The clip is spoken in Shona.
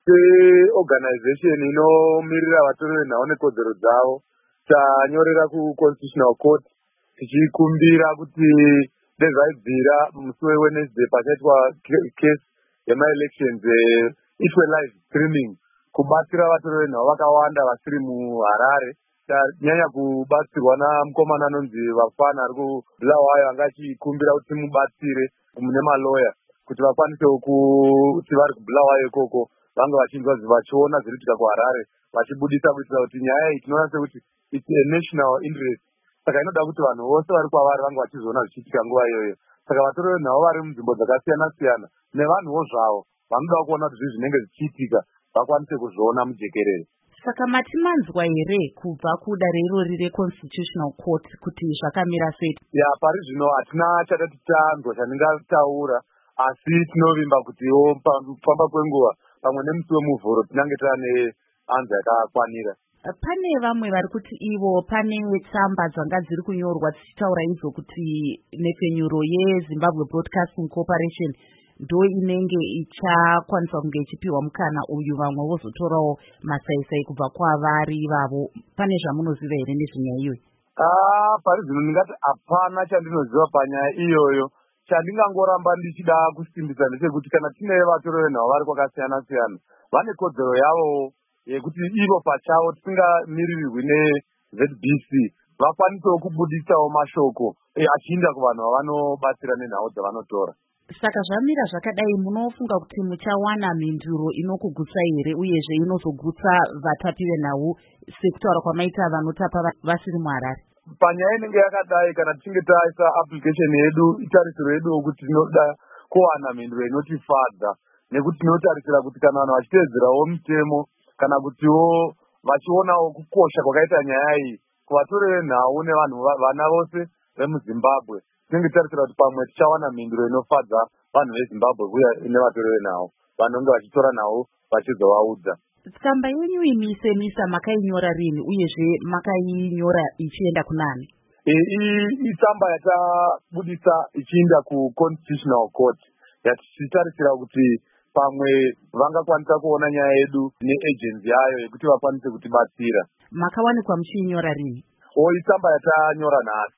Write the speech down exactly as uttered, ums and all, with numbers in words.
seorganization inomirira vatori venhau nekodzero dzavo tanyorera kuconstitutional court tichikumbira kuti dezvaibvira musi weWednesday pachaitwa case yemaelections itwe live streaming kubatsira vatori venhau vakawanda vasiri muHarare. Tanyanya kubatsirwa namukomana anonzi Vafana ari kuBulawayo anga achikumbira kuti mubatsire mune maloya kuti vakwanisewo kuti vari kuBulawayo ikoko vange vachinzwa vachiona zviriitika kuHarare vachibudisa kuitira kuti nyaya iyi tinoona sekuti it's a national interest. Saka inoda kuti vanhu vose vari kwavari vange vachizoona zvichiitika nguva iyoyo. Saka vatori venhau vari munzvimbo dzakasiyana siyana nevanhuwo zvavo vanoda kuona kuti zvii zvinenge zvichiitika vakwanise kuzviona mujekerere. Saka matimanzwa here kubva kudanho irori reconstitutional court kuti zvakamira sei? Ya pari zvino hatina chatati tanzwa chandingataura, asi tinovimba kutiwo pafamba kwenguva pamwe nemusi wemuvhuro tinenge tane anza yakakwanira. Pane vamwe vari kuti ivo pane tsamba dzanga dziri kunyorwa dzichitaura izvo kuti nhefenyuro yeZimbabwe Broadcasting Corporation ndo inenge ichakwanisa kunge ichipiwa mukana uyu vamwe vozotorawo masaisai kubva kwavari ivavo. Pane zvamunoziva here nezvenyaya iyoyo? Ah, pari zvino ndingati hapana chandinoziva panyaya iyoyo. Chandingangoramba ndichida kusimbisa ndechekuti kana tine vatori venhau vari kwakasiyana siyana vane kodzero yavo yekuti ivo pachavo tisingamirirwi neZ B C vakwanisewo kubudisawo mashoko achiinda kuvanhu vavanobatsira nenhau dzavanotora. Saka zvamira zvakadai, munofunga kuti muchawana mhinduro inokugutsai here uyezve inozogutsa vatapi venhau sekutaura kwamaita vanotapa vasiri muHarare? Panyaya inenge yakadai, kana tichinge taisa application yedu itarisiro yedu yokuti tinoda kuwana mhinduro inotifadza, nekuti tinotarisira kuti kana vanhu vachiteedzerawo mitemo kana kutiwo vachionawo kukosha kwakaita nyaya iyi kuvatori venhau nevanhu vana vose vemuZimbabwe, tinenge tarisira kuti pamwe tichawana mhinduro inofadza vanhu veZimbabwe uye nevatori venhau vanonge vachitora nhau vachizovaudza. Tsamba yenyu imise misa makainyora rini uyezve makainyora ichienda kunani? Itsamba yatabudisa ichienda kuconstitutional court yatichitarisira kuti pamwe vangakwanisa kuona nyaya yedu neagency yayo yekuti vakwanise kutibatsira. Makawanikwa muchiinyora rini? O itsamba yatanyora nhasi.